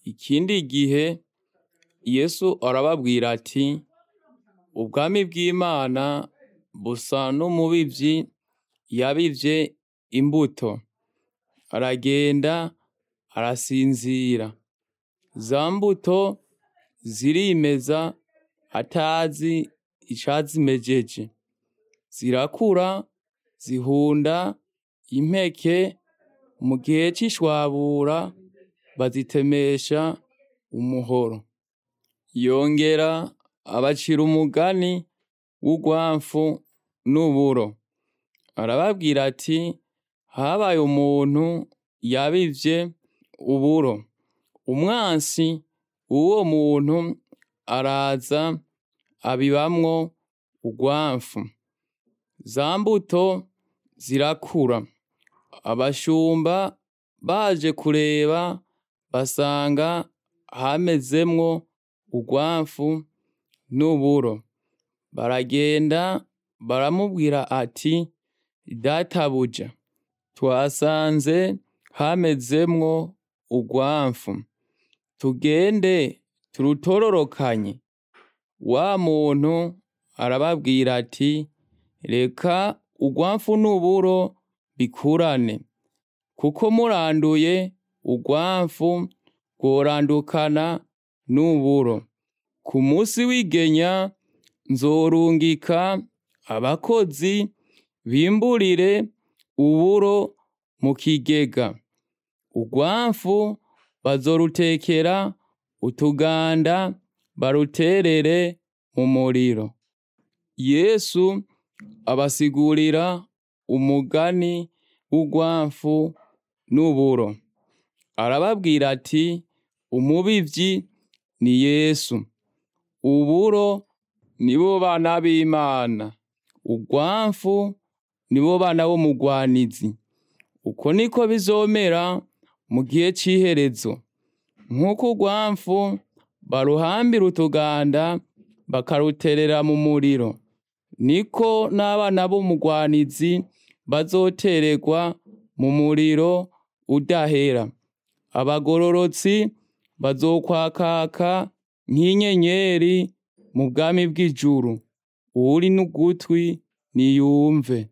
Ikindi gihe Yesu arababwira ati ubwami bw'Imana busa n'umubivyi yabivye imbuto, aragenda arasinzira, za mbuto zirimeza atazi icazimejeje, zirakura zihunda impeke, mu gihe c'ishwabura bazitemesha umuhoro. Yongera abacira umugani w'urwamfu n'uburo, arababwira ati habaye umuntu yabivye uburo, umwansi w'uwo muntu araza abibamwo urwamfu, za mbuto zirakura, abashumba baje kureba basanga hamezemwo urwamfu n'uburo, baragenda baramubwira ati databuja, twasanze hamezemwo urwamfu, tugende turutororokanye. Wa muntu arababwira ati reka urwamfu n'uburo bikurane, kuko muranduye urwamfu rworandukana n'uburo. Ku musi w'igenya nzorungika abakozi bimburire uburo mu kigega, urwamfu bazorutekera utuganda baruterere mu muriro. Yesu abasigurira umugani w'urwamfu n'uburo, arababwira ati umubivyi ni Yesu, uburo nibo bana b'Imana, urwamfu nibo bana b'umugwanizi. Uko niko bizomera mu gihe c'iherezo, nk'uko urwamfu baruhambira utuganda bakaruterera mu muriro, niko n'abana b'umugwanizi bazotererwa mu muriro udahera. Abagororotsi bazokwakaka nk'inyenyeri mu bwami bw'ijuru. Uwuri n'ugutwi niyumve.